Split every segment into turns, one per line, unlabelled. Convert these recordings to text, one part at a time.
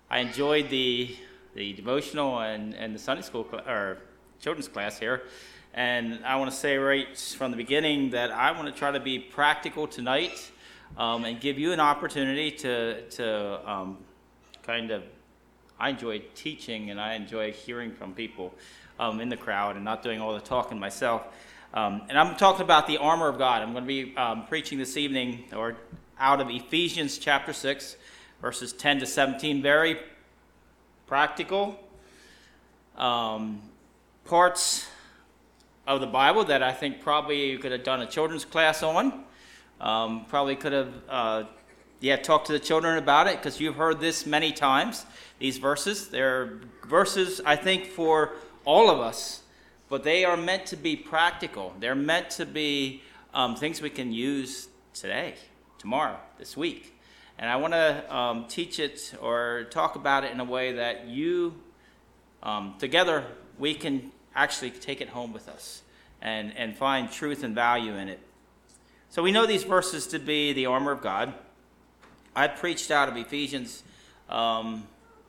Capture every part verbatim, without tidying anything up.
I enjoyed the the devotional and, and the Sunday school cl- or children's class here. And I want to say right from the beginning that I want to try to be practical tonight um, and give you an opportunity to, to um, kind of, I enjoy teaching and I enjoy hearing from people um, in the crowd and not doing all the talking myself. Um, and I'm talking about the armor of God. I'm going to be um, preaching this evening or out of Ephesians chapter six, verses ten to seventeen. Very practical um, parts of the Bible that I think probably you could have done a children's class on. Um, probably could have, uh, yeah, talked to the children about it because you've heard this many times, these verses. They're verses, I think, for all of us, but they are meant to be practical. They're meant to be um, things we can use today, tomorrow, this week. And I want to um, teach it or talk about it in a way that you, um, together, we can actually take it home with us and, and find truth and value in it. So we know these verses to be the armor of God. I preached out of Ephesians um,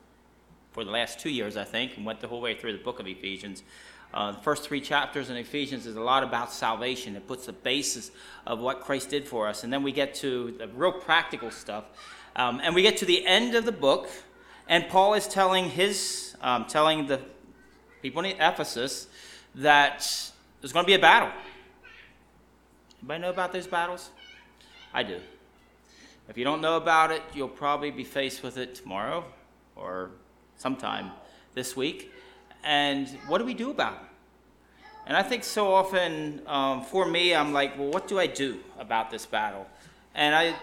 for the last two years, I think, and went the whole way through the book of Ephesians. Uh, the first three chapters in Ephesians is a lot about salvation. It puts the basis of what Christ did for us. And then we get to the real practical stuff. Um, and we get to the end of the book, and Paul is telling his, um, telling the people in Ephesus that there's going to be a battle. Anybody know about those battles? I do. If you don't know about it, you'll probably be faced with it tomorrow or sometime this week. And what do we do about it? And I think so often, um, for me, I'm like, well, what do I do about this battle? And I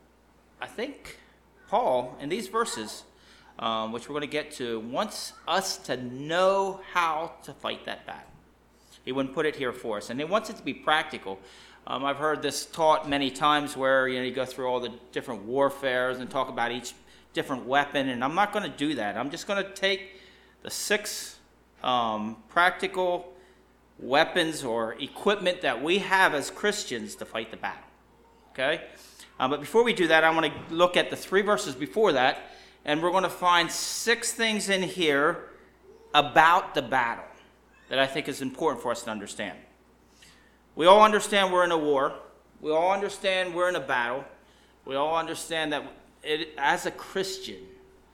I think Paul, in these verses, um, which we're going to get to, wants us to know how to fight that battle. He wouldn't put it here for us. And he wants it to be practical. Um, I've heard this taught many times where, you know, you go through all the different warfares and talk about each different weapon. And I'm not going to do that. I'm just going to take the six Um, practical weapons or equipment that we have as Christians to fight the battle. Okay? Um, but before we do that, I want to look at the three verses before that, and we're going to find six things in here about the battle that I think is important for us to understand. We all understand we're in a war. We all understand we're in a battle. We all understand that it, as a Christian,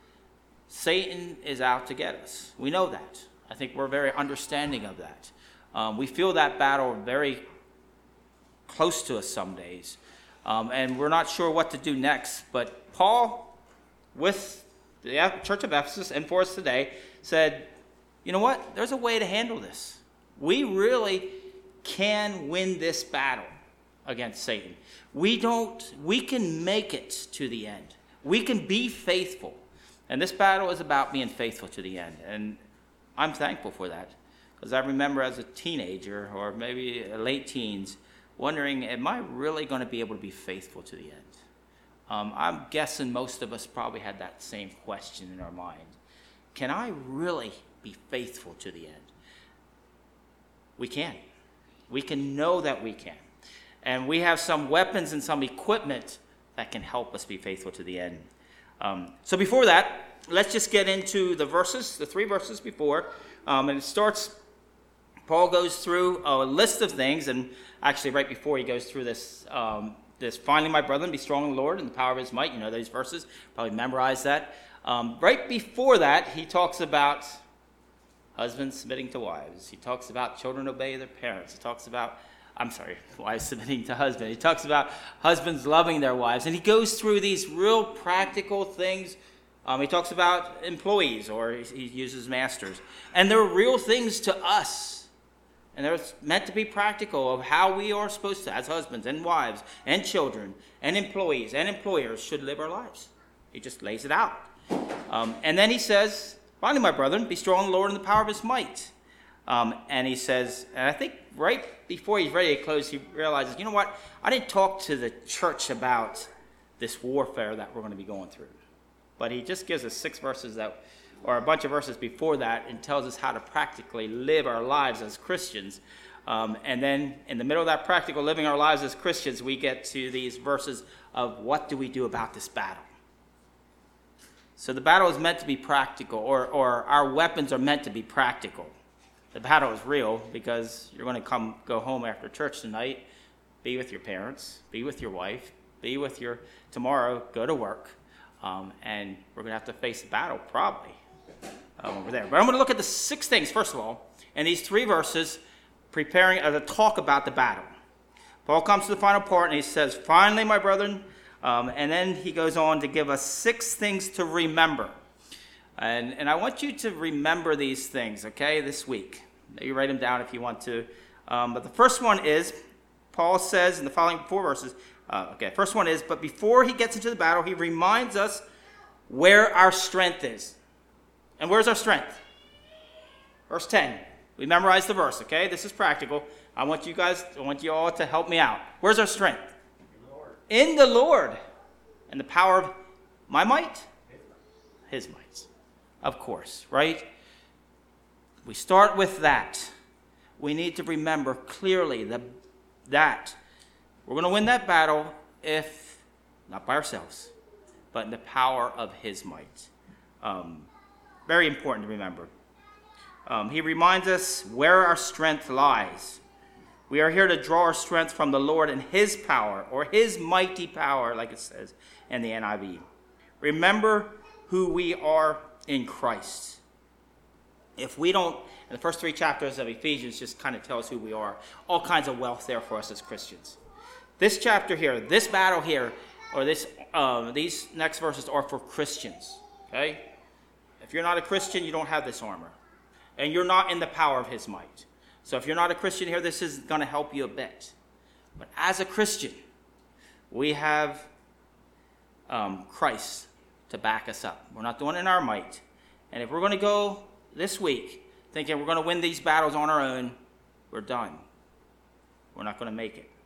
Satan is out to get us. We know that. I think we're very understanding of that. Um, we feel that battle very close to us some days. Um, and we're not sure what to do next. But Paul, with the Church of Ephesus and for us today, said, you know what? There's a way to handle this. We really can win this battle against Satan. We don't, we can make it to the end. We can be faithful. And this battle is about being faithful to the end. And I'm thankful for that, because I remember as a teenager or maybe late teens wondering, am I really going to be able to be faithful to the end? Um, I'm guessing most of us probably had that same question in our mind. Can I really be faithful to the end? We can. We can know that we can. And we have some weapons and some equipment that can help us be faithful to the end. Um, so before that, let's just get into the verses, the three verses before. Um, and it starts, Paul goes through a list of things, and actually right before he goes through this, um, this finally, my brethren, be strong in the Lord and the power of his might. You know those verses, probably memorize that. Um, right before that, he talks about husbands submitting to wives. He talks about children obey their parents. He talks about, I'm sorry, wives submitting to husbands. He talks about husbands loving their wives. And he goes through these real practical things. Um, he talks about employees, or he, he uses masters. And they're real things to us. And they're meant to be practical of how we are supposed to, as husbands and wives and children and employees and employers, should live our lives. He just lays it out. Um, and then he says, finally, my brethren, be strong in the Lord and the power of his might. Um, and he says, and I think right before he's ready to close, he realizes, you know what? I didn't talk to the church about this warfare that we're going to be going through. But he just gives us six verses that, or a bunch of verses before that, and tells us how to practically live our lives as Christians. Um, and then in the middle of that practical living our lives as Christians, we get to these verses of what do we do about this battle. So the battle is meant to be practical, or, or our weapons are meant to be practical. The battle is real because you're going to come go home after church tonight, be with your parents, be with your wife, be with your, tomorrow, go to work, um, and we're going to have to face the battle probably um, over there. But I'm going to look at the six things, first of all, in these three verses, preparing uh, to talk about the battle. Paul comes to the final part and he says, finally, my brethren, um, and then he goes on to give us six things to remember. And, and I want you to remember these things, okay, this week. You write them down if you want to. Um, but the first one is, Paul says in the following four verses, uh, okay, first one is, but before he gets into the battle, he reminds us where our strength is. And where's our strength? Verse ten. We memorized the verse, okay? This is practical. I want you guys, I want you all to help me out. Where's our strength? In the Lord. In the Lord. And the power of my might? His might. Of course, right? We start with that. We need to remember clearly the, that we're going to win that battle if, not by ourselves, but in the power of his might. Um, very important to remember. Um, he reminds us where our strength lies. We are here to draw our strength from the Lord and his power, or his mighty power, like it says in the N I V. Remember who we are in Christ. If we don't, in the first three chapters of Ephesians just kind of tell us who we are. All kinds of wealth there for us as Christians. This chapter here, this battle here, or this, um, these next verses are for Christians. Okay? If you're not a Christian, you don't have this armor. And you're not in the power of his might. So if you're not a Christian here, this is going to help you a bit. But as a Christian, we have um, Christ to back us up. We're not doing it in our might. And if we're going to go this week thinking we're going to win these battles on our own, we're done. We're not going to make it.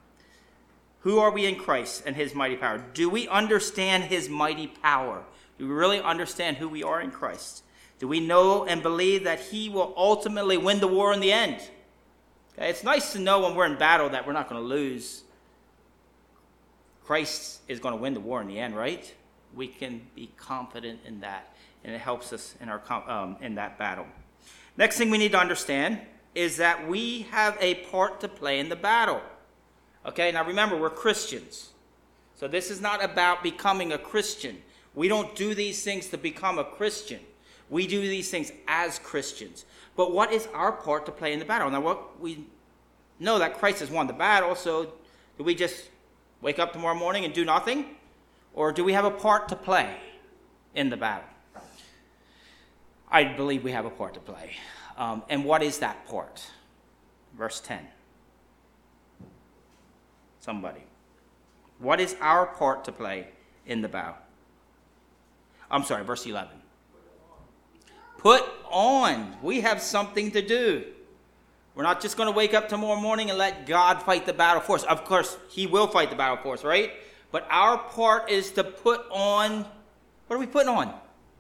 Who are we in Christ and his mighty power? Do we understand his mighty power? Do we really understand who we are in Christ? Do we know and believe that he will ultimately win the war in the end? Okay, it's nice to know when we're in battle that we're not going to lose. Christ is going to win the war in the end, right? We can be confident in that, and it helps us in our um, in that battle. Next thing we need to understand is that we have a part to play in the battle. Okay, now remember, we're Christians. So this is not about becoming a Christian. We don't do these things to become a Christian. We do these things as Christians. But what is our part to play in the battle? Now, what we know that Christ has won the battle, so do we just wake up tomorrow morning and do nothing? Or do we have a part to play in the battle? I believe we have a part to play. Um, and what is that part? Verse ten. Somebody. What is our part to play in the battle? I'm sorry, verse eleven. Put on. We have something to do. We're not just going to wake up tomorrow morning and let God fight the battle for us. Of course, he will fight the battle for us, right? But our part is to put on, what are we putting on?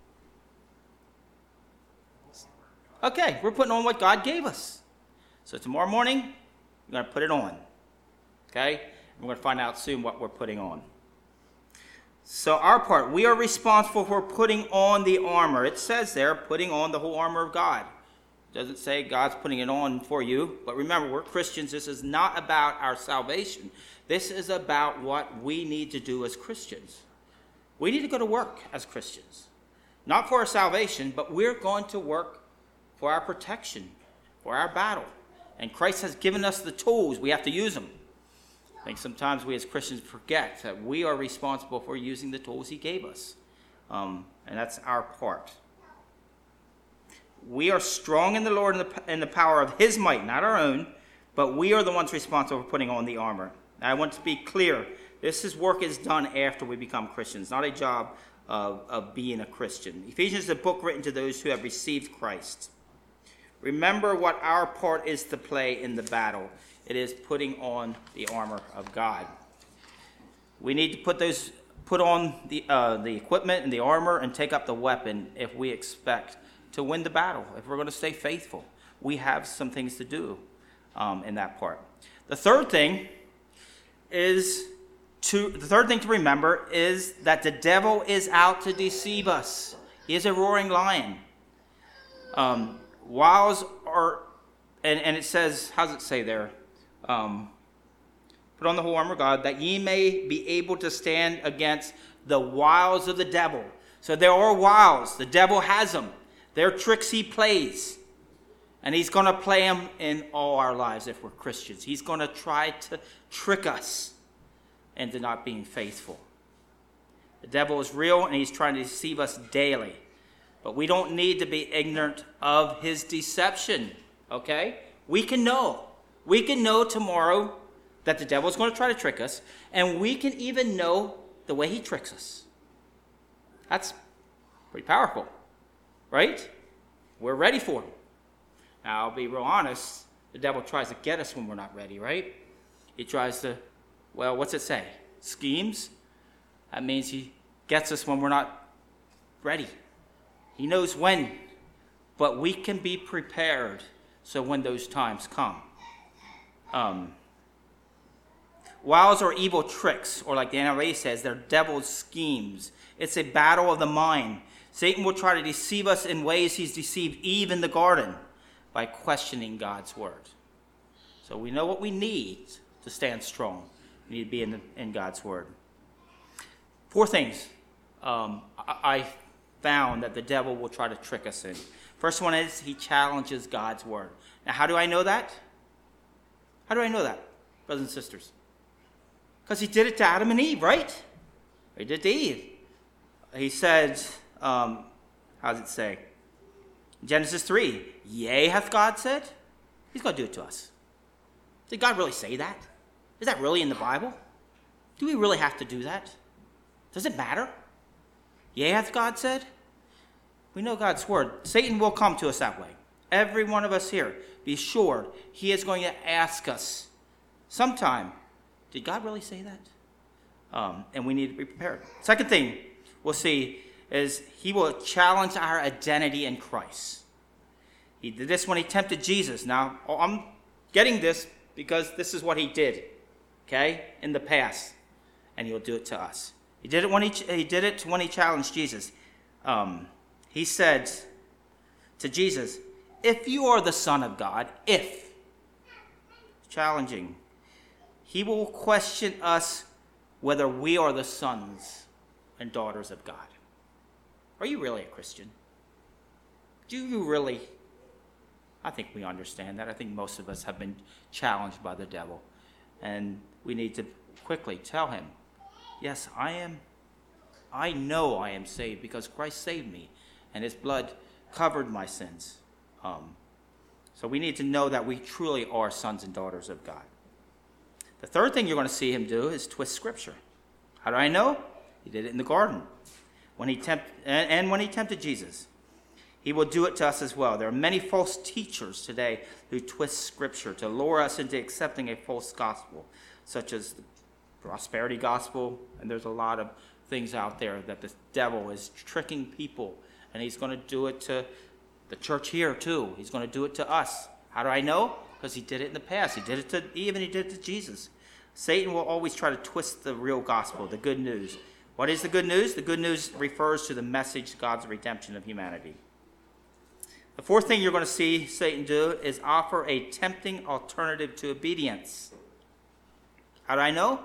Okay, we're putting on what God gave us. So tomorrow morning, we're going to put it on. Okay? And we're going to find out soon what we're putting on. So our part, we are responsible for putting on the armor. It says there, putting on the whole armor of God. It doesn't say God's putting it on for you. But remember, we're Christians. This is not about our salvation. This is about what we need to do as Christians. We need to go to work as Christians. Not for our salvation, but we're going to work for our protection, for our battle. And Christ has given us the tools. We have to use them. I think sometimes we as Christians forget that we are responsible for using the tools he gave us. Um, and that's our part. We are strong in the Lord and the, in the power of his might, not our own, but we are the ones responsible for putting on the armor. Now, I want to be clear. This is work is done after we become Christians, not a job of, of being a Christian. Ephesians is a book written to those who have received Christ. Remember what our part is to play in the battle. It is putting on the armor of God. We need to put those, put on the uh, the equipment and the armor and take up the weapon if we expect to win the battle. If we're going to stay faithful, we have some things to do um, in that part. The third thing is To, the third thing to remember is that the devil is out to deceive us. He is a roaring lion. Um, wiles are, and, and it says, how does it say there? Um, Put on the whole armor of God, that ye may be able to stand against the wiles of the devil. So there are wiles. The devil has them. They're tricks he plays. And he's going to play them in all our lives if we're Christians. He's going to try to trick us into not being faithful. The devil is real, and he's trying to deceive us daily. But we don't need to be ignorant of his deception, okay? We can know. We can know tomorrow that the devil is going to try to trick us, and we can even know the way he tricks us. That's pretty powerful, right? We're ready for him. Now, I'll be real honest, the devil tries to get us when we're not ready, right? He tries to, well, what's it say? Schemes? That means he gets us when we're not ready. He knows when, but we can be prepared so when those times come. Um... Wiles are evil tricks, or like the N R A says, they're devil's schemes. It's a battle of the mind. Satan will try to deceive us in ways he's deceived Eve in the garden by questioning God's word. So we know what we need to stand strong. We need to be in, the, in God's word. Four things um, I, I found that the devil will try to trick us in. First one is he challenges God's word. Now, how do I know that? How do I know that, brothers and sisters? Because he did it to Adam and Eve, right? He did it to Eve. He said, um, how does it say? Genesis three, yea, hath God said? He's going to do it to us. Did God really say that? Is that really in the Bible? Do we really have to do that? Does it matter? Yea, hath God said? We know God's word. Satan will come to us that way. Every one of us here, be sure he is going to ask us sometime, did God really say that? Um, and we need to be prepared. Second thing we'll see is he will challenge our identity in Christ. He did this when he tempted Jesus. Now, I'm getting this because this is what he did, okay, in the past. And he'll do it to us. He did it when he, he did it when he challenged Jesus. Um, he said to Jesus, if you are the Son of God, if, challenging, he will question us whether we are the sons and daughters of God. Are you really a Christian? Do you really? I think we understand that. I think most of us have been challenged by the devil. And we need to quickly tell him, yes, I am. I know I am saved because Christ saved me and his blood covered my sins. Um, so we need to know that we truly are sons and daughters of God. The third thing you're going to see him do is twist Scripture. How do I know? He did it in the garden when he tempt, and, and when he tempted Jesus. He will do it to us as well. There are many false teachers today who twist Scripture to lure us into accepting a false gospel, such as the prosperity gospel, and there's a lot of things out there that the devil is tricking people, and he's going to do it to the church here too. He's going to do it to us. How do I know? Because he did it in the past. He did it to Eve and he did it to Jesus. Satan will always try to twist the real gospel, the good news. What is the good news? The good news refers to the message, God's redemption of humanity. The fourth thing you're going to see Satan do is offer a tempting alternative to obedience. How do I know?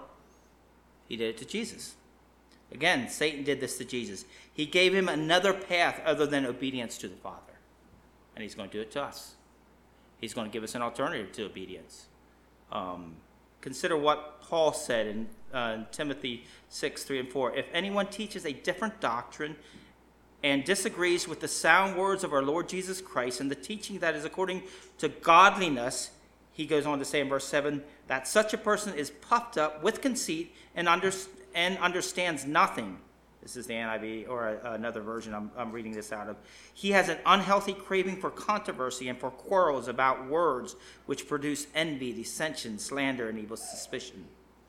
He did it to Jesus. Again, Satan did this to Jesus. He gave him another path other than obedience to the Father. And he's going to do it to us. He's going to give us an alternative to obedience. Um, consider what Paul said in, uh, in Timothy six, three and four. If anyone teaches a different doctrine and disagrees with the sound words of our Lord Jesus Christ and the teaching that is according to godliness, he goes on to say in verse seven, that such a person is puffed up with conceit and, under, and understands nothing. This is the N I V, or a, another version I'm, I'm reading this out of. He has an unhealthy craving for controversy and for quarrels about words, which produce envy, dissension, slander, and evil suspicion.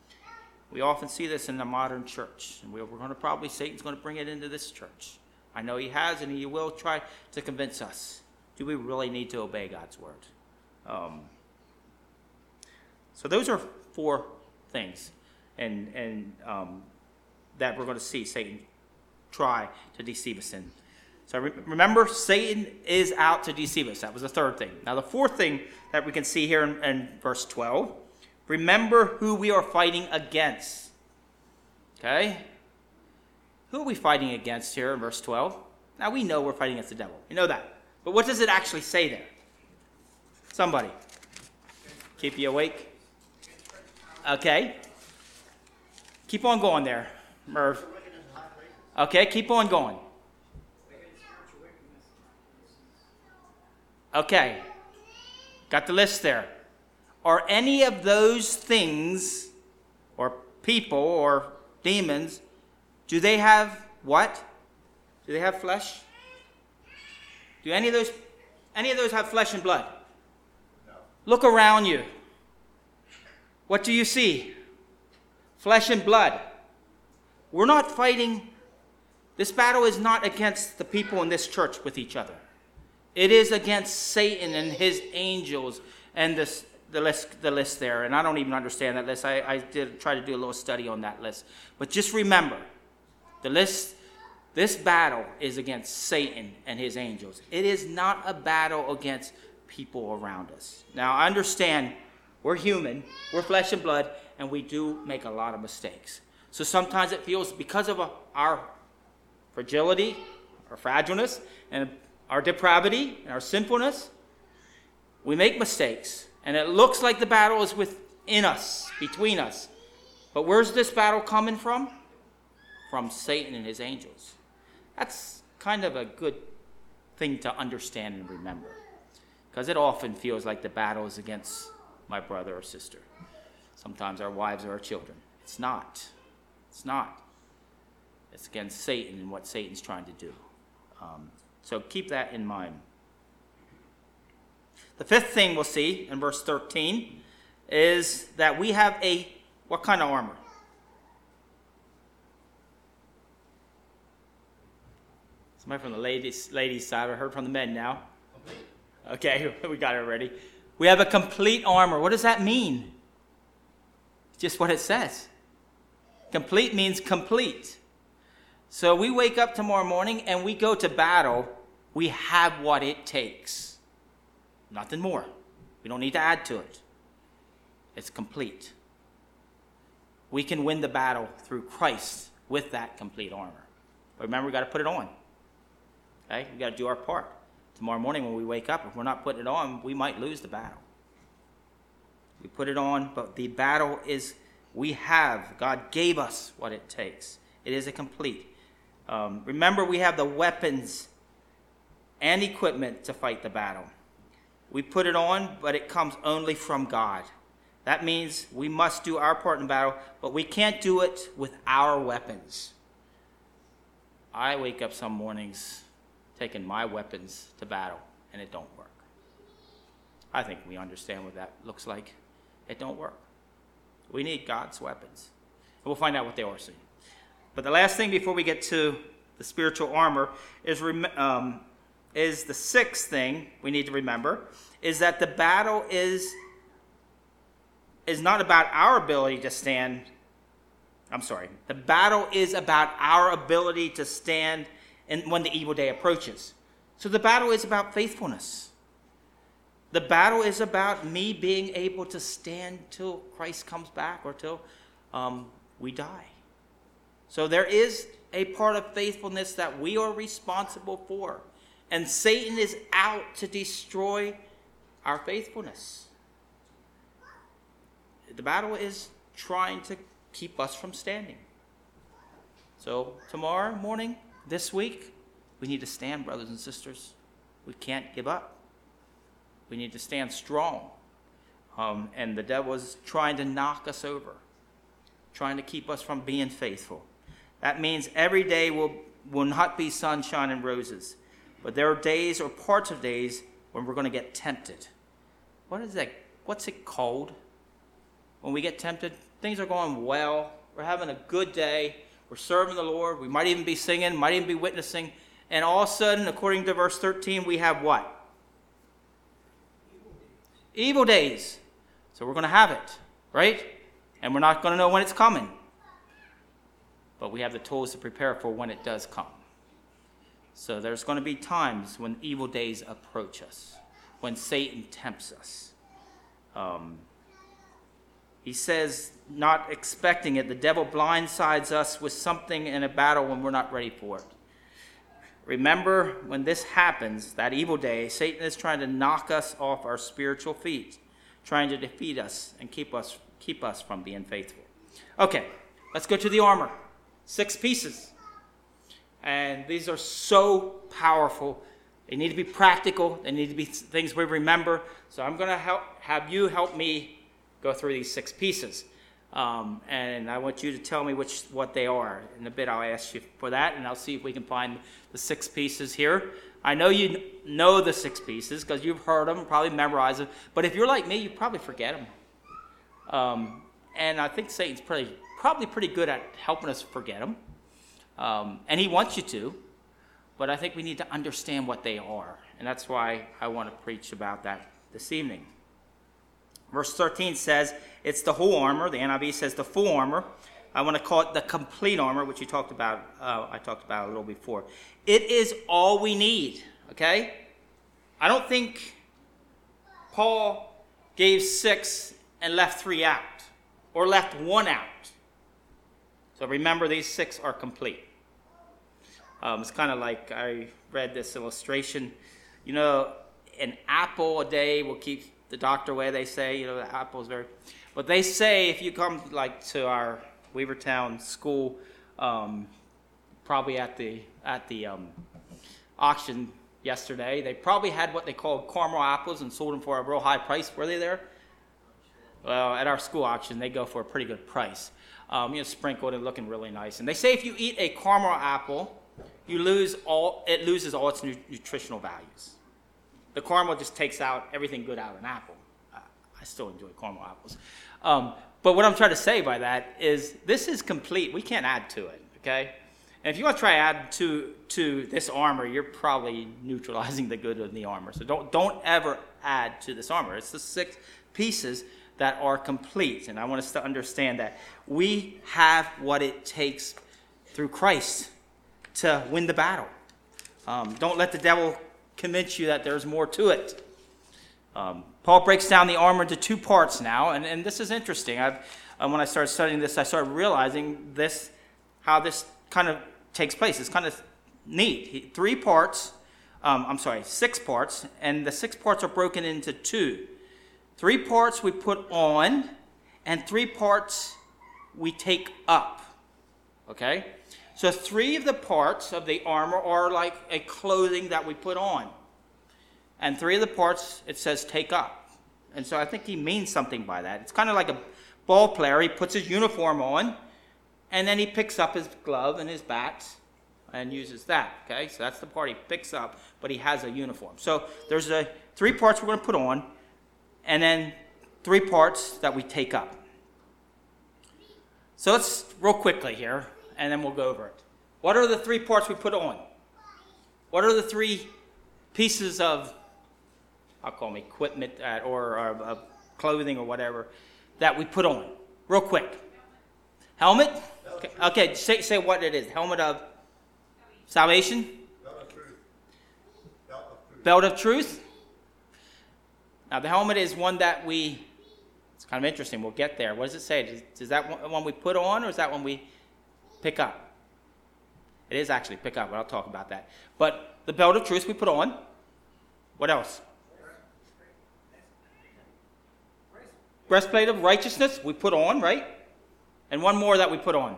We often see this in the modern church, and we're, we're going to probably, Satan's going to bring it into this church. I know he has, and he will try to convince us. Do we really need to obey God's word? Um, so those are four things. and, and um, that we're going to see Satan try to deceive us in. So re- remember, Satan is out to deceive us. That was the third thing. Now the fourth thing that we can see here in, in verse twelve, remember who we are fighting against. Okay? Who are we fighting against here in verse twelve? Now we know we're fighting against the devil. You know that. But what does it actually say there? Somebody. Keep you awake? Okay. Keep on going there, Merv. Okay, keep on going. Okay. Got the list there. Are any of those things, or people, or demons, do they have what? Do they have flesh? Do any of those any of those have flesh and blood? No. Look around you. What do you see? Flesh and blood. We're not fighting. This battle is not against the people in this church with each other. It is against Satan and his angels and this the list the list there. And I don't even understand that list. I, I did try to do a little study on that list. But just remember, the list This battle is against Satan and his angels. It is not a battle against people around us. Now, I understand we're human, we're flesh and blood, and we do make a lot of mistakes. So sometimes it feels because of our fragility, our fragileness, and our depravity, and our sinfulness, we make mistakes. And it looks like the battle is within us, between us. But where's this battle coming from? From Satan and his angels. That's kind of a good thing to understand and remember, because it often feels like the battle is against my brother or sister. Sometimes our wives or our children. It's not. It's not. It's against Satan and what Satan's trying to do. Um, so keep that in mind. The fifth thing we'll see in verse thirteen is that we have a, what kind of armor? Somebody from the ladies, ladies side. I heard from the men now. Okay, we got it already. We have a complete armor. What does that mean? It's just what it says. Complete means complete. So we wake up tomorrow morning and we go to battle. We have what it takes. Nothing more. We don't need to add to it. It's complete. We can win the battle through Christ with that complete armor. But remember, we got to put it on. Okay, we got to do our part. Tomorrow morning when we wake up, if we're not putting it on, we might lose the battle. We put it on, but the battle is, we have, God gave us what it takes. It is a complete. Um, remember, we have the weapons and equipment to fight the battle. We put it on, but it comes only from God. That means we must do our part in battle, but we can't do it with our weapons. I wake up some mornings taking my weapons to battle, and it don't work. I think we understand what that looks like. It don't work. We need God's weapons. And we'll find out what they are soon. But the last thing before we get to the spiritual armor is, um, is the sixth thing we need to remember, is that the battle is, is not about our ability to stand. I'm sorry. The battle is about our ability to stand and when the evil day approaches. So the battle is about faithfulness. The battle is about me being able to stand till Christ comes back or till um, we die. So there is a part of faithfulness that we are responsible for. And Satan is out to destroy our faithfulness. The battle is trying to keep us from standing. So tomorrow morning, this week, we need to stand, brothers and sisters. We can't give up. We need to stand strong. Um, and the devil is trying to knock us over, trying to keep us from being faithful. That means every day will, will not be sunshine and roses. But there are days or parts of days when we're going to get tempted. What is that? What's it called? When we get tempted, things are going well. We're having a good day. We're serving the Lord. We might even be singing, might even be witnessing. And all of a sudden, according to verse thirteen, we have what? Evil days. Evil days. So we're going to have it, right? And we're not going to know when it's coming. But we have the tools to prepare for when it does come. So there's going to be times when evil days approach us, when Satan tempts us. Um, he says, not expecting it, the devil blindsides us with something in a battle when we're not ready for it. Remember, when this happens, that evil day, Satan is trying to knock us off our spiritual feet, trying to defeat us and keep us keep us from being faithful. Okay, let's go to the armor. Six pieces. And these are so powerful. They need to be practical. They need to be things we remember. So I'm going to help have you help me go through these six pieces. Um, and I want you to tell me which what they are. In a bit, I'll ask you for that, and I'll see if we can find the six pieces here. I know you know the six pieces because you've heard them, probably memorized them. But if you're like me, you probably forget them. Um, and I think Satan's pretty, probably pretty good at helping us forget them. Um, and he wants you to. But I think we need to understand what they are. And that's why I want to preach about that this evening. Verse thirteen says, it's the whole armor. The N I V says the full armor. I want to call it the complete armor, which you talked about. Uh, I talked about a little before. It is all we need, okay? I don't think Paul gave six and left three out, or left one out. So remember, these six are complete. Um, it's kind of like I read this illustration. You know, an apple a day will keep the doctor away, they say. You know, the apple is very... But they say if you come like to our Weavertown school, um, probably at the at the um, auction yesterday, they probably had what they called caramel apples and sold them for a real high price. Were they there? Well, at our school auction, they go for a pretty good price. Um, you know, sprinkled and looking really nice. And they say if you eat a caramel apple, you lose all. It loses all its nu- nutritional values. The caramel just takes out everything good out of an apple. Uh, I still enjoy caramel apples. Um, but what I'm trying to say by that is this is complete. We can't add to it, okay? And if you want to try to add to to this armor, you're probably neutralizing the good of the armor. So don't don't ever add to this armor. It's the six pieces that are complete. And I want us to understand that we have what it takes through Christ to win the battle. Um, don't let the devil convince you that there's more to it. Um, Paul breaks down the armor into two parts now, and, and this is interesting. I've, uh, when I started studying this, I started realizing this, how this kind of takes place. It's kind of neat. He, three parts, um, I'm sorry, six parts, and the six parts are broken into two. Three parts we put on, and three parts we take up. Okay? So three of the parts of the armor are like a clothing that we put on. And three of the parts, it says take up. And so I think he means something by that. It's kind of like a ball player. He puts his uniform on, and then he picks up his glove and his bat and uses that. Okay? So that's the part he picks up, but he has a uniform. So there's a three parts we're going to put on, and then three parts that we take up. So let's real quickly here, and then we'll go over it. What are the three parts we put on? What are the three pieces of, I'll call them equipment uh, or, or uh, clothing or whatever, that we put on? Real quick. Helmet? Okay, okay, say, say what it is. Helmet of salvation?
Belt of truth. Belt of truth.
Belt of truth? Now, the helmet is one that we, it's kind of interesting. We'll get there. What does it say? Does, is that one we put on, or is that one we pick up? It is actually pick up, but I'll talk about that. But the belt of truth we put on. What else? Breastplate of righteousness we put on, right? And one more that we put on.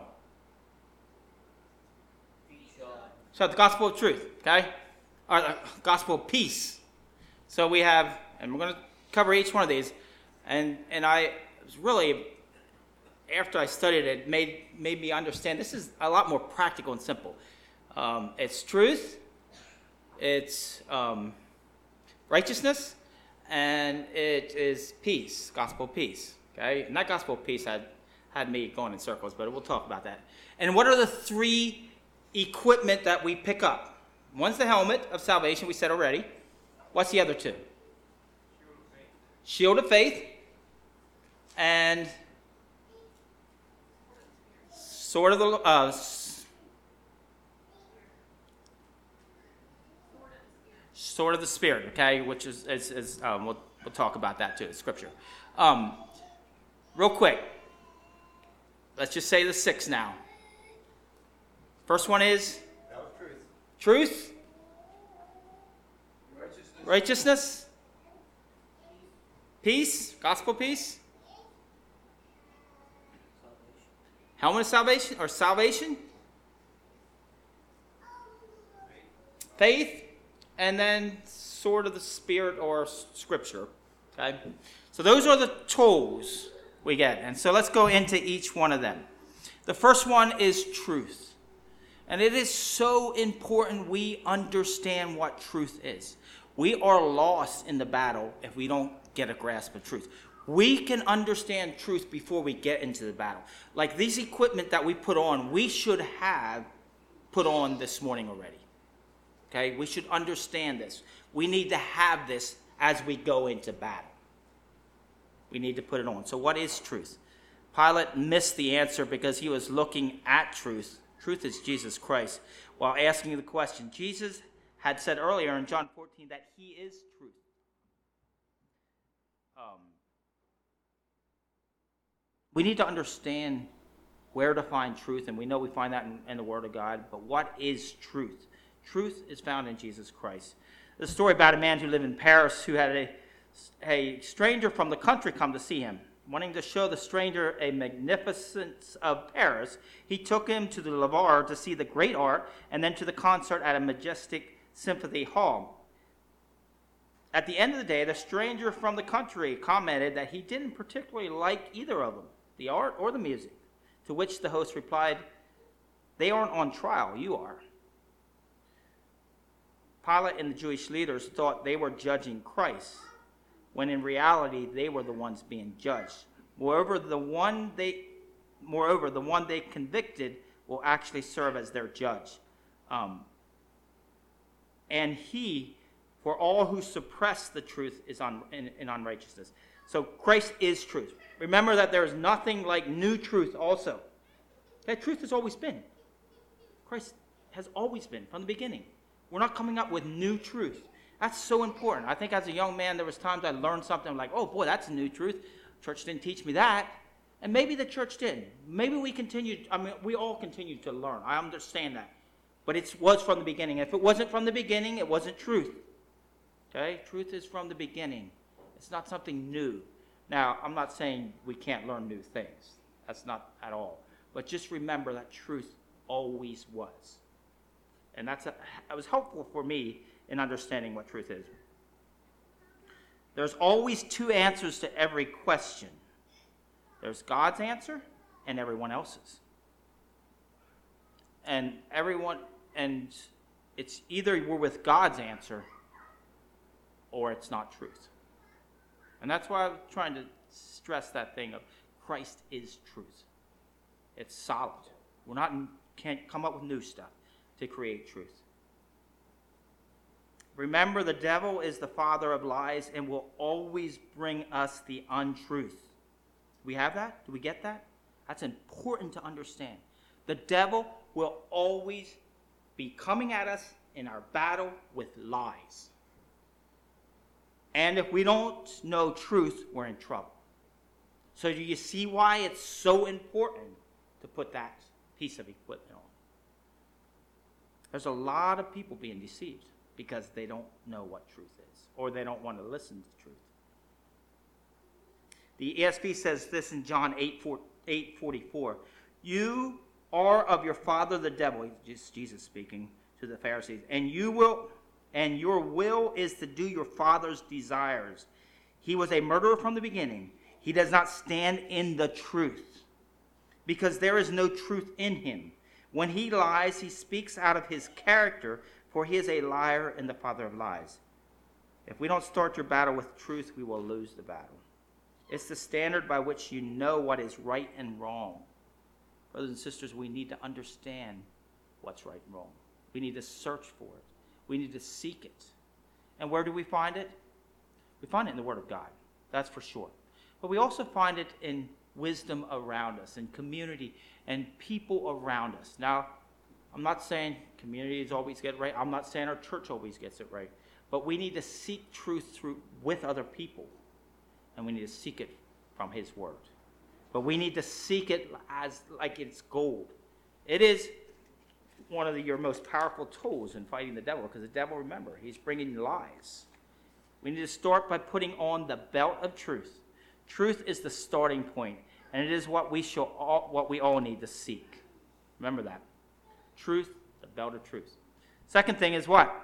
So the gospel of truth, okay? Or the gospel of peace. So we have, and we're going to cover each one of these. And and I was really, after I studied it, it made, made me understand this is a lot more practical and simple. Um, it's truth, it's um, righteousness, and it is peace, gospel of peace. Okay? And that gospel of peace had, had me going in circles, but we'll talk about that. And what are the three equipment that we pick up? One's the helmet of salvation, we said already. What's the other two? Shield of faith. Shield of faith. And sword of the uh, sword of the Spirit, okay, which is, is, is um, we'll, we'll talk about that too, it's scripture. Um, real quick, let's just say the six now. First one is?
That was truth.
Truth.
Righteousness.
Righteousness. Peace. Gospel peace. Helmet of salvation, or salvation. Faith. And then sword of the Spirit or scripture. Okay? So those are the tools we get. And so let's go into each one of them. The first one is truth. And it is so important we understand what truth is. We are lost in the battle if we don't get a grasp of truth. We can understand truth before we get into the battle. Like these equipment that we put on, we should have put on this morning already. Okay, we should understand this. We need to have this as we go into battle. We need to put it on. So what is truth? Pilate missed the answer because he was looking at truth. Truth is Jesus Christ. While asking the question, Jesus had said earlier in John fourteen that he is truth. Um, we need to understand where to find truth, and we know we find that in, in the Word of God. But what is truth? Truth is found in Jesus Christ. There's a story about a man who lived in Paris who had a, a stranger from the country come to see him. Wanting to show the stranger a magnificence of Paris, he took him to the Louvre to see the great art and then to the concert at a majestic symphony hall. At the end of the day, the stranger from the country commented that he didn't particularly like either of them, the art or the music, to which the host replied, "They aren't on trial, you are." Pilate and the Jewish leaders thought they were judging Christ, when in reality they were the ones being judged. Moreover, the one they, moreover, the one they convicted will actually serve as their judge. Um, and he, for all who suppress the truth, is on, in, in unrighteousness. So Christ is truth. Remember that there is nothing like new truth also. That truth has always been. Christ has always been from the beginning. We're not coming up with new truth. That's so important. I think as a young man, there was times I learned something like, oh boy, that's a new truth. Church didn't teach me that. And maybe the church did. Maybe we continued, I mean, we all continued to learn. I understand that. But it was from the beginning. If it wasn't from the beginning, it wasn't truth. Okay? Truth is from the beginning. It's not something new. Now, I'm not saying we can't learn new things. That's not at all. But just remember that truth always was. And that's a, it was helpful for me in understanding what truth is. There's always two answers to every question. There's God's answer and everyone else's. And everyone, and it's either we're with God's answer or it's not truth. And that's why I'm trying to stress that thing of Christ is truth. It's solid. We're not, can't come up with new stuff to create truth. Remember, the devil is the father of lies and will always bring us the untruth. Do we have that? Do we get that? That's important to understand. The devil will always be coming at us in our battle with lies. And if we don't know truth, we're in trouble. So do you see why it's so important to put that piece of equipment on? There's a lot of people being deceived because they don't know what truth is, or they don't want to listen to truth. The E S V says this in John eight forty-four. You are of your father the devil, just Jesus speaking to the Pharisees, and you will, and your will is to do your father's desires. He was a murderer from the beginning. He does not stand in the truth, because there is no truth in him. When he lies, he speaks out of his character, for he is a liar and the father of lies. If we don't start your battle with truth, we will lose the battle. It's the standard by which you know what is right and wrong. Brothers and sisters, we need to understand what's right and wrong. We need to search for it. We need to seek it. And where do we find it? We find it in the Word of God. That's for sure. But we also find it in wisdom around us and community and people around us. Now, I'm not saying communities always get it right. I'm not saying our church always gets it right. But we need to seek truth through with other people. And we need to seek it from his word. But we need to seek it as like it's gold. It is one of the, your most powerful tools in fighting the devil, because the devil, remember, he's bringing lies. We need to start by putting on the belt of truth. Truth is the starting point, and it is what we shall all, what we all need to seek. Remember that. Truth, the belt of truth. Second thing is what?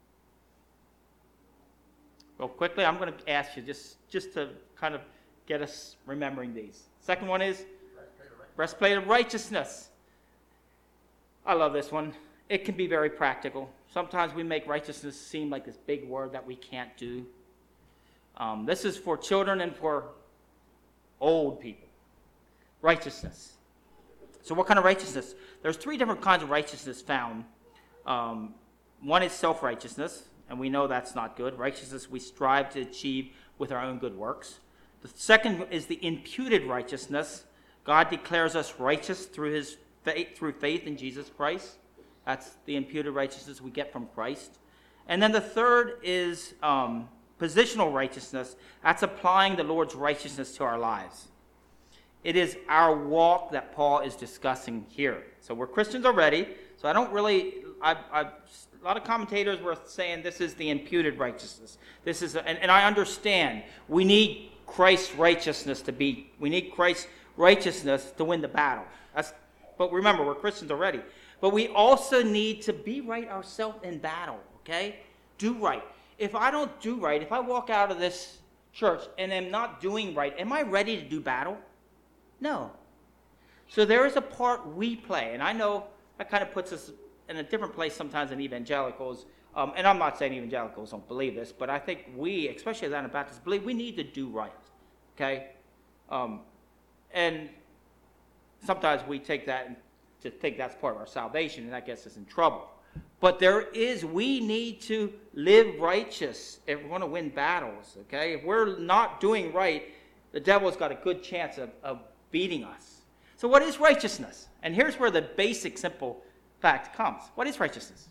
Real quickly, I'm going to ask you just, just to kind of get us remembering these. Second one is breastplate of righteousness. I love this one. It can be very practical. Sometimes we make righteousness seem like this big word that we can't do. Um, this is for children and for old people. Righteousness. So what kind of righteousness? There's three different kinds of righteousness found. Um, one is self-righteousness, and we know that's not good. Righteousness we strive to achieve with our own good works. The second is the imputed righteousness. God declares us righteous through his faith, through faith in Jesus Christ. That's the imputed righteousness we get from Christ. And then the third is um, positional righteousness. That's applying the Lord's righteousness to our lives. It is our walk that Paul is discussing here. So we're Christians already. So I don't really, I, I, a lot of commentators were saying this is the imputed righteousness. This is, a, and, and I understand we need Christ's righteousness to be, we need Christ's righteousness to win the battle. That's, but remember, we're Christians already. But we also need to be right ourselves in battle, okay? Do right. If I don't do right, if I walk out of this church and am not doing right, am I ready to do battle? No. So there is a part we play, and I know that kind of puts us in a different place sometimes than evangelicals. Um, and I'm not saying evangelicals don't believe this, but I think we, especially as Anabaptists, believe we need to do right, okay? Um, and sometimes we take that to think that's part of our salvation, and that gets us in trouble. But there is, we need to live righteous if we're going to win battles, okay? If we're not doing right, the devil's got a good chance of, of beating us. So what is righteousness? And here's where the basic, simple fact comes. What is righteousness?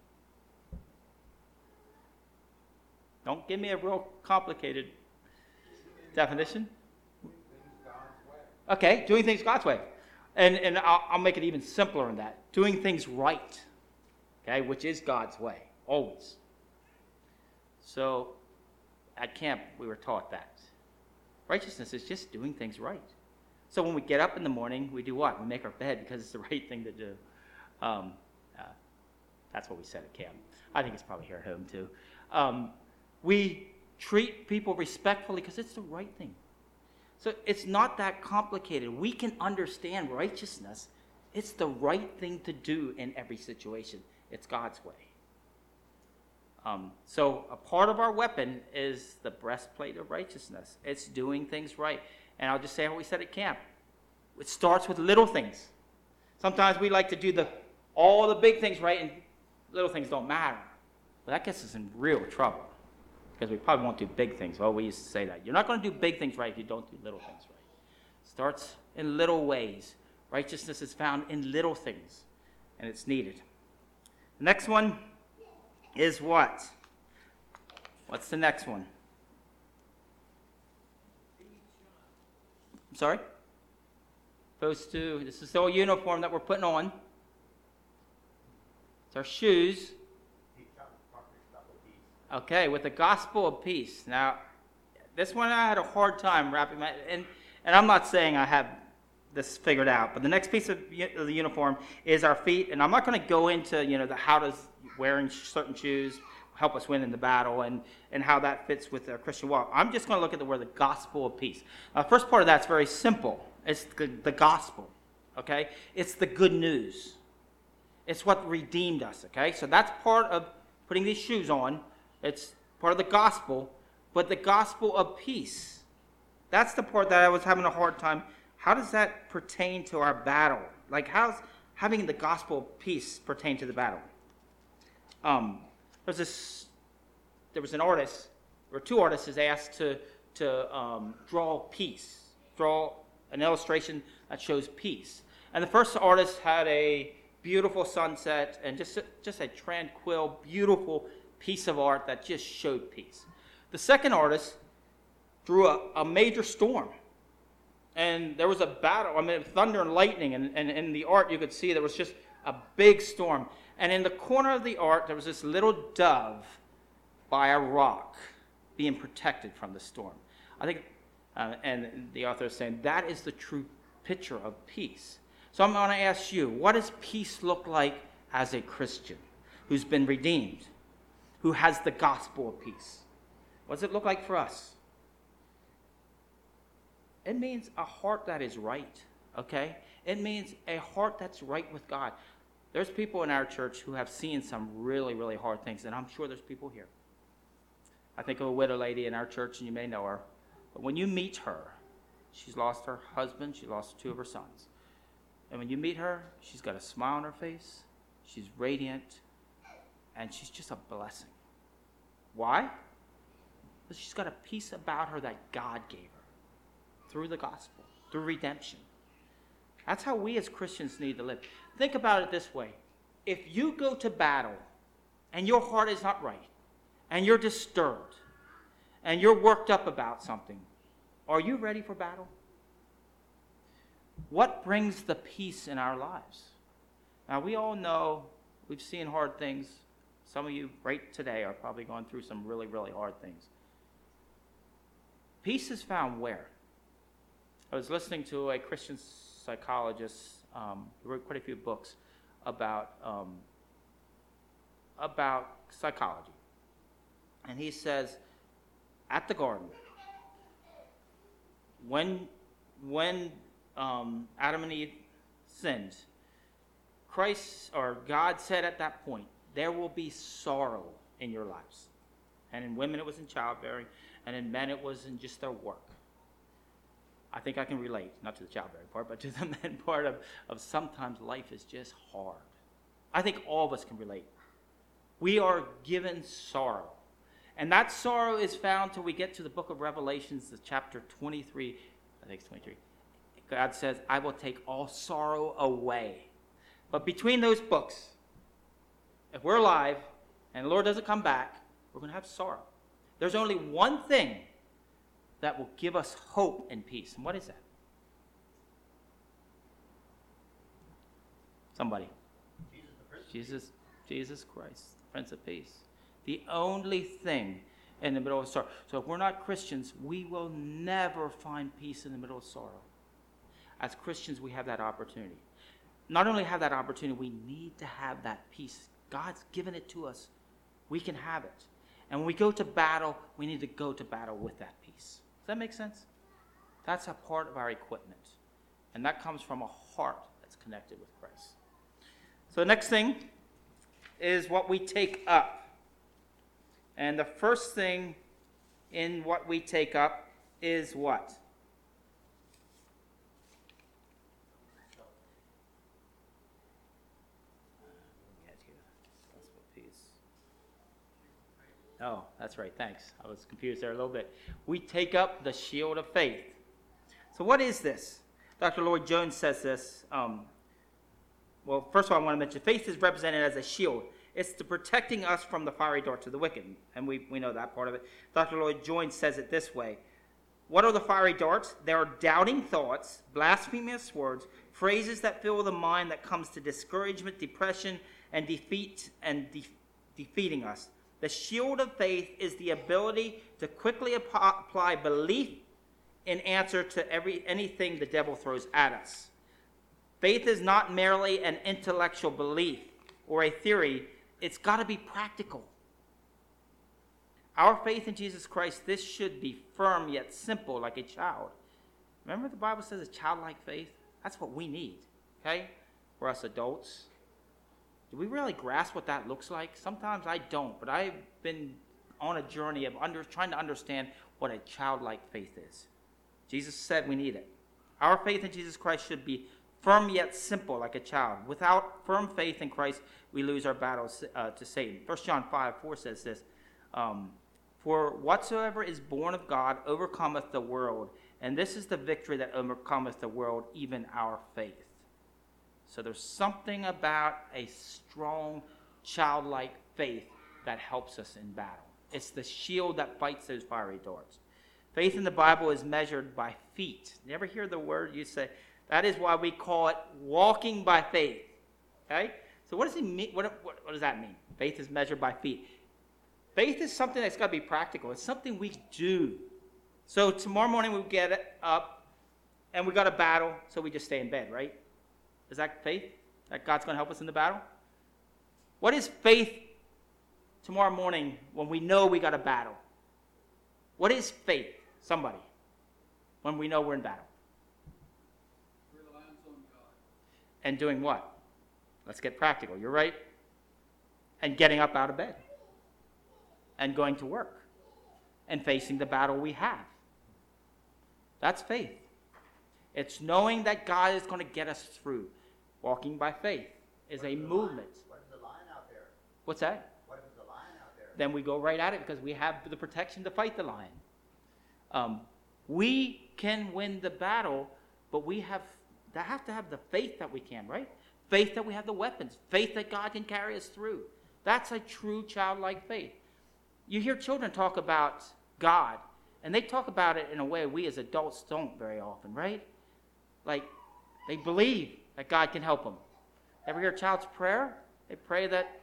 Don't give me a real complicated definition. Okay, doing things God's way. And, and I'll, I'll make it even simpler than that. Doing things right, okay, which is God's way, always. So at camp, we were taught that. Righteousness is just doing things right. So when we get up in the morning, we do what? We make our bed because it's the right thing to do. Um, uh, that's what we said at camp. I think it's probably here at home too. Um, we treat people respectfully because it's the right thing. So it's not that complicated. We can understand righteousness. It's the right thing to do in every situation. It's God's way. Um, so a part of our weapon is the breastplate of righteousness. It's doing things right. And I'll just say what we said at camp. It starts with little things. Sometimes we like to do the all the big things right and little things don't matter. But that gets us in real trouble because we probably won't do big things. Well, we used to say that. You're not going to do big things right if you don't do little things right. It starts in little ways. Righteousness is found in little things, and it's needed. The next one is what? What's the next one? I'm sorry? Opposed to, this is the old uniform that we're putting on. It's our shoes. Okay, with the gospel of peace. Now, this one I had a hard time wrapping my, and, and I'm not saying I have this figured out, but the next piece of, of the uniform is our feet, and I'm not going to go into, you know, the how does wearing certain shoes help us win in the battle and, and how that fits with our Christian walk. I'm just going to look at the word the gospel of peace. Now, the first part of that's very simple. It's the, the gospel, okay? It's the good news. It's what redeemed us, okay? So that's part of putting these shoes on. It's part of the gospel, but the gospel of peace. That's the part that I was having a hard time. How does that pertain to our battle? Like, how's having the gospel of peace pertain to the battle? Um, there's this. There was an artist, or two artists, is asked to to um, draw peace, draw an illustration that shows peace. And the first artist had a beautiful sunset and just a, just a tranquil, beautiful piece of art that just showed peace. The second artist drew a, a major storm. And there was a battle, I mean, thunder and lightning, and, and in the art you could see there was just a big storm. And in the corner of the art, there was this little dove by a rock being protected from the storm. I think, uh, and the author is saying, that is the true picture of peace. So I'm going to ask you, what does peace look like as a Christian who's been redeemed, who has the gospel of peace? What does it look like for us? It means a heart that is right, okay? It means a heart that's right with God. There's people in our church who have seen some really, really hard things, and I'm sure there's people here. I think of a widow lady in our church, and you may know her. But when you meet her, she's lost her husband, she lost two of her sons. And when you meet her, she's got a smile on her face, she's radiant, and she's just a blessing. Why? Because she's got a peace about her that God gave her through the gospel, through redemption. That's how we as Christians need to live. Think about it this way. If you go to battle and your heart is not right, and you're disturbed, and you're worked up about something, are you ready for battle? What brings the peace in our lives? Now, we all know we've seen hard things. Some of you right today are probably going through some really, really hard things. Peace is found where? I was listening to a Christian psychologist um, who wrote quite a few books about um, about psychology. And he says, at the garden, when, when um, Adam and Eve sinned, Christ, or God said at that point, there will be sorrow in your lives. And in women it was in childbearing, and in men it was in just their work. I think I can relate, not to the childbearing part, but to the men part of, of sometimes life is just hard. I think all of us can relate. We are given sorrow. And that sorrow is found till we get to the book of Revelations, the chapter twenty-three. I think it's twenty-three. God says, I will take all sorrow away. But between those books, if we're alive and the Lord doesn't come back, we're going to have sorrow. There's only one thing that will give us hope and peace. And what is that? Somebody.
Jesus, the Prince.
Jesus, Jesus Christ, the Prince of Peace. The only thing in the middle of sorrow. So if we're not Christians, we will never find peace in the middle of sorrow. As Christians, we have that opportunity. Not only have that opportunity, we need to have that peace. God's given it to us. We can have it. And when we go to battle, we need to go to battle with that peace. Does that make sense? That's a part of our equipment. And that comes from a heart that's connected with Christ. So the next thing is what we take up. And the first thing in what we take up is what? Oh, that's right. Thanks. I was confused there a little bit. We take up the shield of faith. So what is this? Doctor Lloyd Jones says this. Um, well, first of all, I want to mention faith is represented as a shield. It's the protecting us from the fiery darts of the wicked. And we, we know that part of it. Doctor Lloyd Jones says it this way. What are the fiery darts? They are doubting thoughts, blasphemous words, phrases that fill the mind that comes to discouragement, depression, and defeat and de- defeating us. The shield of faith is the ability to quickly ap- apply belief in answer to every anything the devil throws at us. Faith is not merely an intellectual belief or a theory. It's got to be practical. Our faith in Jesus Christ, this should be firm yet simple like a child. Remember the Bible says a childlike faith? That's what we need, okay, for us adults. Do we really grasp what that looks like? Sometimes I don't, but I've been on a journey of under, trying to understand what a childlike faith is. Jesus said we need it. Our faith in Jesus Christ should be firm yet simple like a child. Without firm faith in Christ, we lose our battles uh, to Satan. First John five four says this, um, for whatsoever is born of God overcometh the world, And this is the victory that overcometh the world, even our faith. So there's something about a strong, childlike faith that helps us in battle. It's the shield that fights those fiery darts. Faith in the Bible is measured by feet. You ever hear the word? You say, that is why we call it walking by faith. Okay? So what does it mean? What, what, what does that mean? Faith is measured by feet. Faith is something that's got to be practical. It's something we do. So tomorrow morning we get up and we got a battle, so we just stay in bed, right? Is that faith? That God's going to help us in the battle? What is faith tomorrow morning when we know we got a battle? What is faith? Somebody. When we know we're in battle.
Reliance on God.
And doing what? Let's get practical. You're right. And getting up out of bed. And going to work. And facing the battle we have. That's faith. It's knowing that God is going to get us through. Walking by faith is a movement.
What is the lion out there?
What's that?
What is the lion out there?
Then we go right at it because we have the protection to fight the lion. Um, we can win the battle, but we have, have to have the faith that we can, right? Faith that we have the weapons. Faith that God can carry us through. That's a true childlike faith. You hear children talk about God, and they talk about it in a way we as adults don't very often, right? Like, they believe that God can help them. Ever hear a child's prayer? They pray that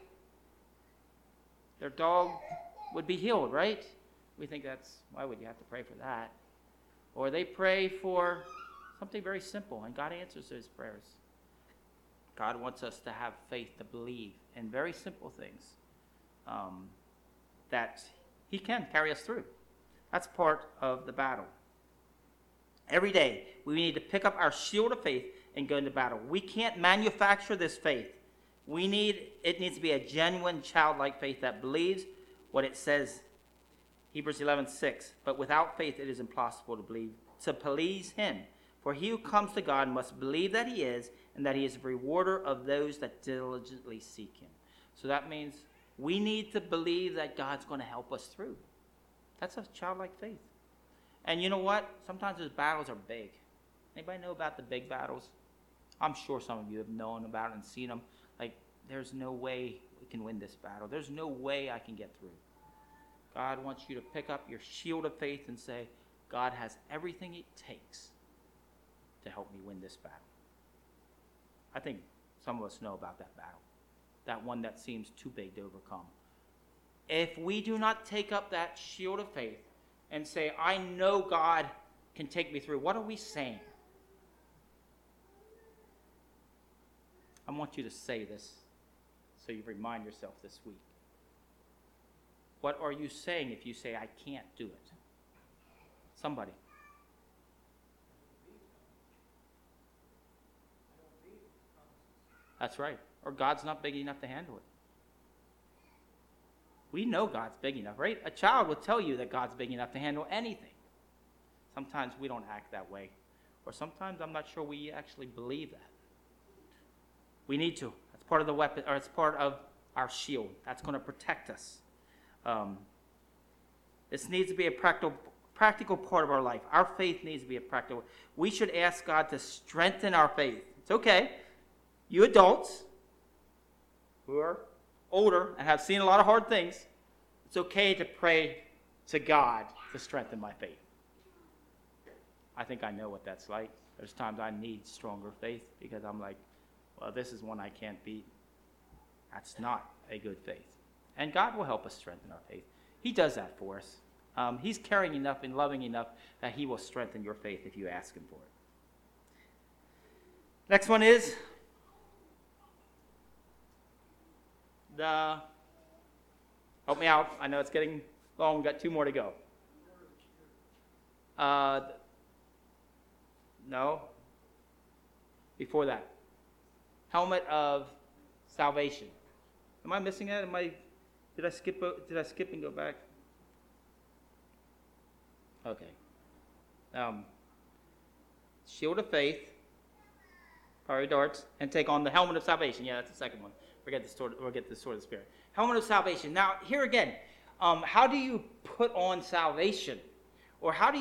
their dog would be healed, right? We think that's, why would you have to pray for that? Or they pray for something very simple, and God answers those prayers. God wants us to have faith to believe in very simple things um, that he can carry us through. That's part of the battle. Every day, we need to pick up our shield of faith and go into battle. We can't manufacture this faith. We need, it needs to be a genuine childlike faith that believes what it says, Hebrews eleven six. But without faith, it is impossible to believe, to please him. For he who comes to God must believe that he is, and that he is a rewarder of those that diligently seek him. So that means we need to believe that God's going to help us through. That's a childlike faith. And you know what? Sometimes those battles are big. Anybody know about the big battles? I'm sure some of you have known about and seen them. Like, there's no way we can win this battle. There's no way I can get through. God wants you to pick up your shield of faith and say, God has everything it takes to help me win this battle. I think some of us know about that battle. That one that seems too big to overcome. If we do not take up that shield of faith and say, I know God can take me through, what are we saying? I want you to say this so you remind yourself this week. What are you saying if you say, I can't do it? Somebody. That's right. Or God's not big enough to handle it. We know God's big enough, right? A child will tell you that God's big enough to handle anything. Sometimes we don't act that way. Or sometimes I'm not sure we actually believe that. We need to. That's part of the weapon, or it's part of our shield. That's going to protect us. Um, this needs to be a practical, practical part of our life. Our faith needs to be a practical. We should ask God to strengthen our faith. It's okay. You adults who are older and have seen a lot of hard things, it's okay to pray to God to strengthen my faith. I think I know what that's like. There's times I need stronger faith because I'm like, well, this is one I can't beat. That's not a good faith. And God will help us strengthen our faith. He does that for us. Um, he's caring enough and loving enough that he will strengthen your faith if you ask him for it. Next one is the, help me out. I know it's getting long. We've got two more to go. Uh, no. Before that. Helmet of salvation. Am I missing that? Am I, did I skip, did I skip and go back? Okay. Um, shield of faith, fiery darts, and take on the helmet of salvation. Yeah, that's the second one. Forget the sword, or get the sword of the Spirit. Helmet of salvation. Now, here again, um, how do you put on salvation? Or how do you,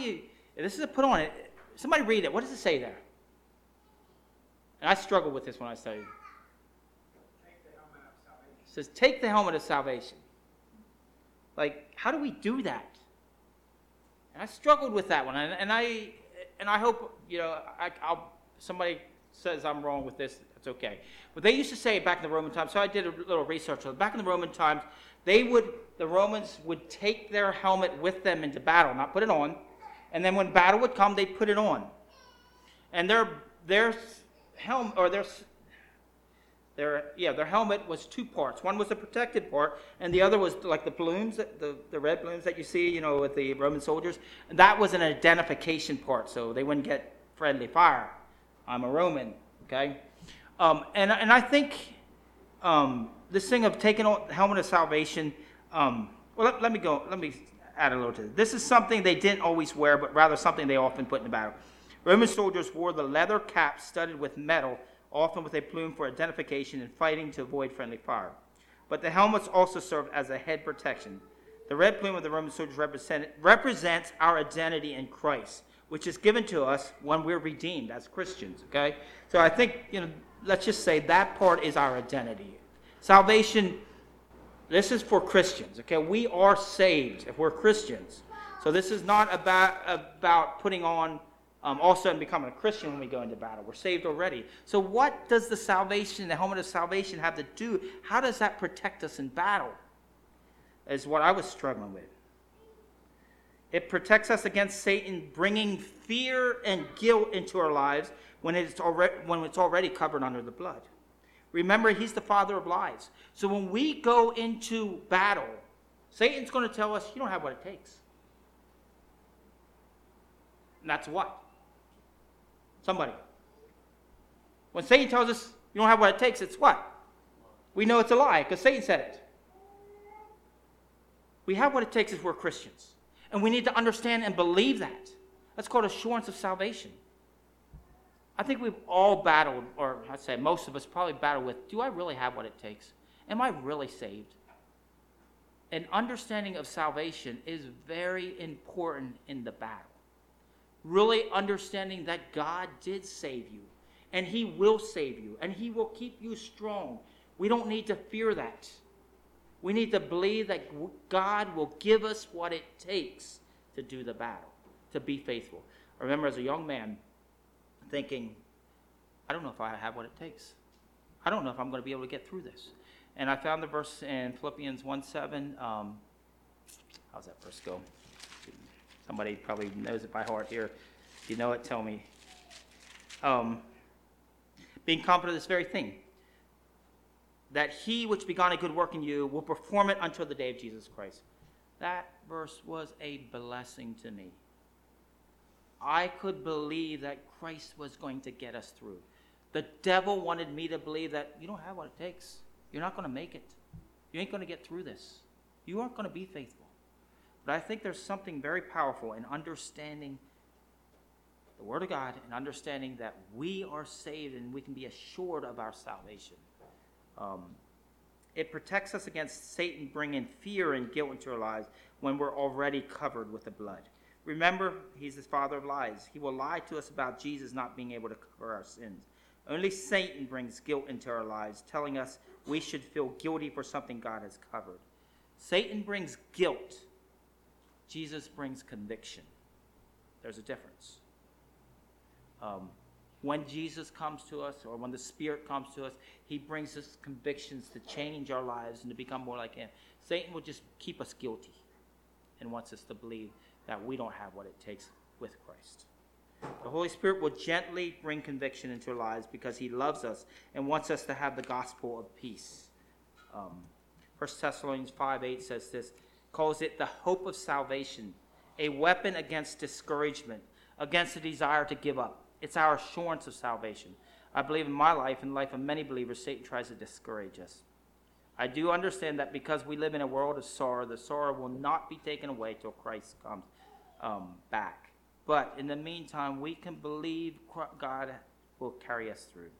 This is a put on it. Somebody read it. What does it say there? And I struggled with this when I studied.
Take the helmet of salvation.
It says, take the helmet of salvation. Like, how do we do that? And I struggled with that one. And, and I and I hope, you know, I, I'll somebody says I'm wrong with this. That's okay. But they used to say back in the Roman times, so I did a little research. Back in the Roman times, they would, the Romans would take their helmet with them into battle, not put it on. And then when battle would come, they'd put it on. And their their helm or their their yeah their helmet was two parts. One was the protected part, and the other was like the balloons, the the red balloons that you see, you know, with the Roman soldiers. And that was an identification part, so they wouldn't get friendly fire. I'm a Roman, okay. Um, and and I think um, this thing of taking on the helmet of salvation. Um, well, let, let me go. Let me. add a little to this. This is something they didn't always wear, but rather something they often put in the battle. Roman soldiers wore the leather cap studded with metal, often with a plume for identification and fighting to avoid friendly fire. But the helmets also served as a head protection. The red plume of the Roman soldiers represent, represents our identity in Christ, which is given to us when we're redeemed as Christians, okay? So I think, you know, let's just say that part is our identity. Salvation, this is for Christians, okay? We are saved if we're Christians. So this is not about, about putting on, um, all of a sudden becoming a Christian when we go into battle. We're saved already. So what does the salvation, the helmet of salvation have to do? How does that protect us in battle? Is what I was struggling with. It protects us against Satan bringing fear and guilt into our lives when it's already, when it's already covered under the blood. Remember, he's the father of lies. So when we go into battle, Satan's going to tell us, you don't have what it takes. And that's what? Somebody. When Satan tells us you don't have what it takes, it's what? We know it's a lie because Satan said it. We have what it takes if we're Christians. And we need to understand and believe that. That's called assurance of salvation. I think we've all battled, or I'd say most of us probably battle with, do I really have what it takes? Am I really saved? An understanding of salvation is very important in the battle. Really understanding that God did save you, and he will save you, and he will keep you strong. We don't need to fear that. We need to believe that God will give us what it takes to do the battle, to be faithful. I remember as a young man thinking, I don't know if I have what it takes. I don't know if I'm going to be able to get through this. And I found the verse in Philippians one seven. Um, how's that verse go? Somebody probably knows it by heart here. If you know it, tell me. Um, being confident of this very thing, that he which began a good work in you will perform it until the day of Jesus Christ. That verse was a blessing to me. I could believe that Christ was going to get us through. The devil wanted me to believe that you don't have what it takes. You're not going to make it. You ain't going to get through this. You aren't going to be faithful. But I think there's something very powerful in understanding the Word of God and understanding that we are saved and we can be assured of our salvation. Um, it protects us against Satan bringing fear and guilt into our lives when we're already covered with the blood. Remember, he's the father of lies. He will lie to us about Jesus not being able to cover our sins. Only Satan brings guilt into our lives, telling us we should feel guilty for something God has covered. Satan brings guilt. Jesus brings conviction. There's a difference. Um, when Jesus comes to us, or when the Spirit comes to us, he brings us convictions to change our lives and to become more like him. Satan will just keep us guilty and wants us to believe that we don't have what it takes with Christ. The Holy Spirit will gently bring conviction into our lives because he loves us and wants us to have the gospel of peace. Um, First Thessalonians five eight says this, calls it the hope of salvation, a weapon against discouragement, against the desire to give up. It's our assurance of salvation. I believe in my life and the life of many believers, Satan tries to discourage us. I do understand that because we live in a world of sorrow, the sorrow will not be taken away till Christ comes um, back. But in the meantime, we can believe God will carry us through.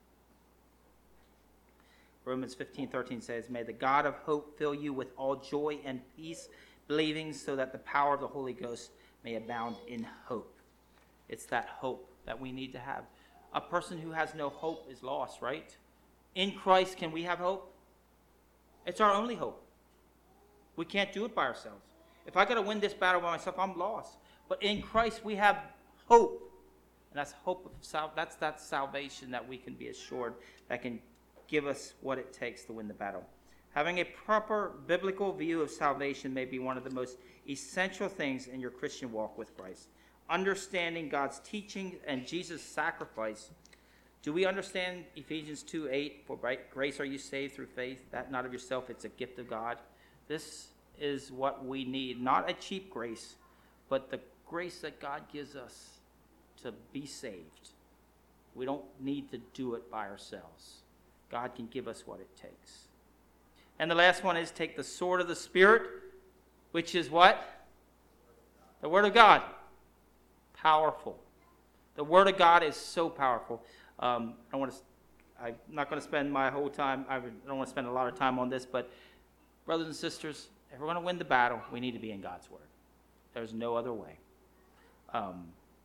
Romans fifteen thirteen says, may the God of hope fill you with all joy and peace, believing so that the power of the Holy Ghost may abound in hope. It's that hope that we need to have. A person who has no hope is lost, right? In Christ, can we have hope? It's our only hope. We can't do it by ourselves. If I got to win this battle by myself, I'm lost. But in Christ, we have hope. And that's hope of sal- that's that salvation that we can be assured that can give us what it takes to win the battle. Having a proper biblical view of salvation may be one of the most essential things in your Christian walk with Christ. Understanding God's teaching and Jesus' sacrifice. Do we understand Ephesians two eight? For by grace are you saved through faith, that not of yourself, it's a gift of God. This is what we need, not a cheap grace, but the grace that God gives us to be saved. We don't need to do it by ourselves. God can give us what it takes. And the last one is take the sword of the Spirit, which is what? The Word of God. Powerful. The Word of God is so powerful. Um, I want to. I'm not going to spend my whole time. I don't want to spend a lot of time on this, but brothers and sisters, if we're going to win the battle, we need to be in God's Word. There's no other way. Um,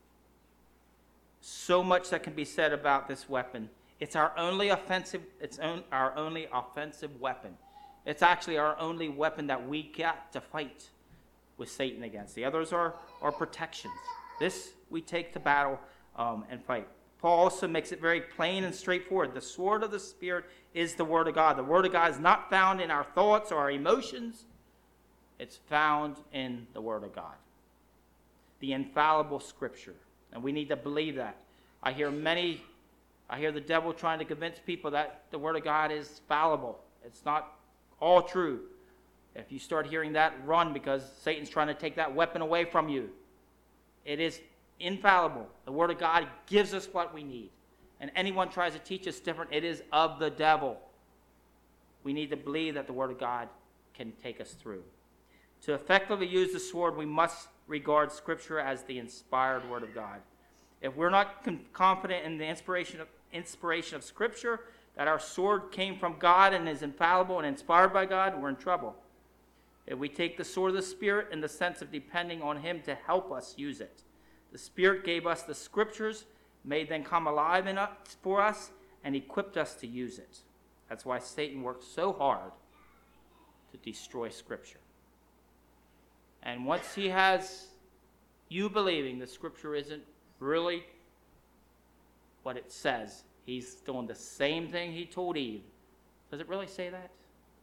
so much that can be said about this weapon. It's our only offensive. It's on, our only offensive weapon. It's actually our only weapon that we got to fight with Satan against. The others are are protections. This we take to battle um, and fight. Paul also makes it very plain and straightforward. The sword of the Spirit is the Word of God. The Word of God is not found in our thoughts or our emotions. It's found in the Word of God. The infallible Scripture. And we need to believe that. I hear many, I hear the devil trying to convince people that the Word of God is fallible. It's not all true. If you start hearing that, run, because Satan's trying to take that weapon away from you. It is infallible. The Word of God gives us what we need. And anyone tries to teach us different, it is of the devil. We need to believe that the Word of God can take us through. To effectively use the sword, we must regard Scripture as the inspired Word of God. If we're not con- confident in the inspiration of, inspiration of Scripture, that our sword came from God and is infallible and inspired by God, we're in trouble. If we take the sword of the Spirit in the sense of depending on Him to help us use it, the Spirit gave us the Scriptures, made them come alive in us, for us, and equipped us to use it. That's why Satan worked so hard to destroy Scripture. And once he has you believing the Scripture isn't really what it says, he's doing the same thing he told Eve. Does it really say that?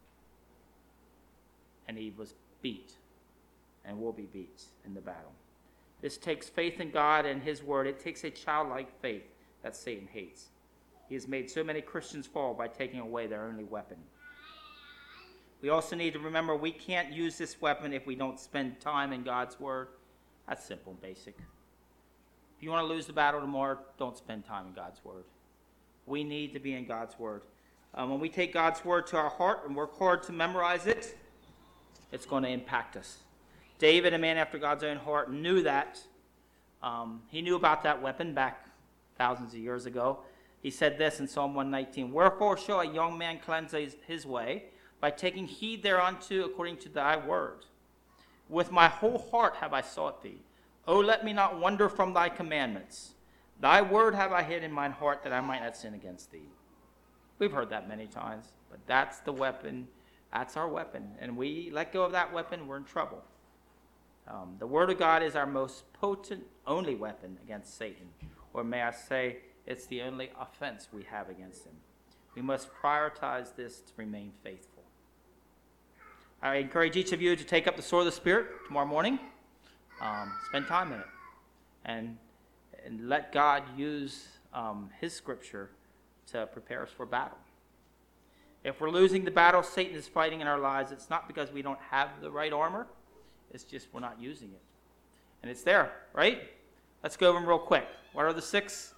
And Eve was beat and will be beat in the battle. This takes faith in God and His Word. It takes a childlike faith that Satan hates. He has made so many Christians fall by taking away their only weapon. We also need to remember we can't use this weapon if we don't spend time in God's Word. That's simple and basic. If you want to lose the battle tomorrow, don't spend time in God's Word. We need to be in God's Word. Um, when we take God's Word to our heart and work hard to memorize it, it's going to impact us. David, a man after God's own heart, knew that. Um, he knew about that weapon back thousands of years ago. He said this in Psalm one nineteen, "Wherefore shall a young man cleanse his, his way? By taking heed thereunto according to thy word. With my whole heart have I sought thee. O let me not wander from thy commandments. Thy word have I hid in mine heart, that I might not sin against thee." We've heard that many times, but that's the weapon. That's our weapon. And we let go of that weapon, we're in trouble. Um, the Word of God is our most potent, only weapon against Satan. Or may I say, it's the only offense we have against him. We must prioritize this to remain faithful. I encourage each of you to take up the sword of the Spirit tomorrow morning. Um, spend time in it. And, and let God use um, His Scripture to prepare us for battle. If we're losing the battle Satan is fighting in our lives, it's not because we don't have the right armor. It's just we're not using it. And it's there, right? Let's go over them real quick. What are the six?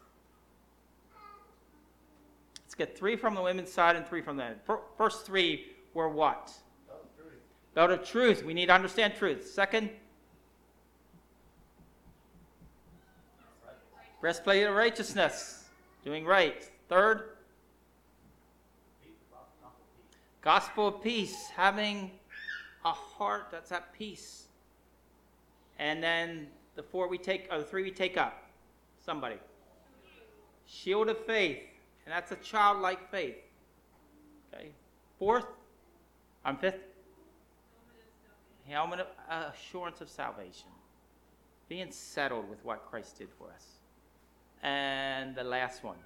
Let's get three from the women's side and three from the men. First three were what?
Belt of truth.
Belt of truth. We need to understand truth. Second, breastplate of righteousness. Doing right. Third, gospel of peace. Having a heart that's at peace. And then the four we take, or the three we take up. Somebody. Shield of faith. And that's a childlike faith. Okay. Fourth. I'm fifth. Helmet of uh, assurance of salvation. Being settled with what Christ did for us. And the last one.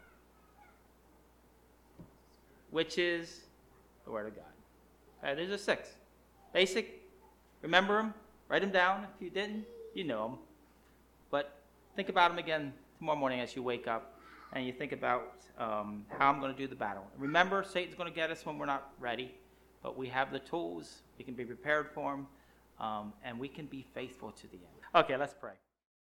Which is the Word of God. Okay, there's a six. Basic. Remember them. Write them down. If you didn't, you know them. But think about them again tomorrow morning as you wake up. And you think about um, how I'm going to do the battle. Remember, Satan's going to get us when we're not ready. But we have the tools. We can be prepared for him. Um, and we can be faithful to the end. Okay, let's pray.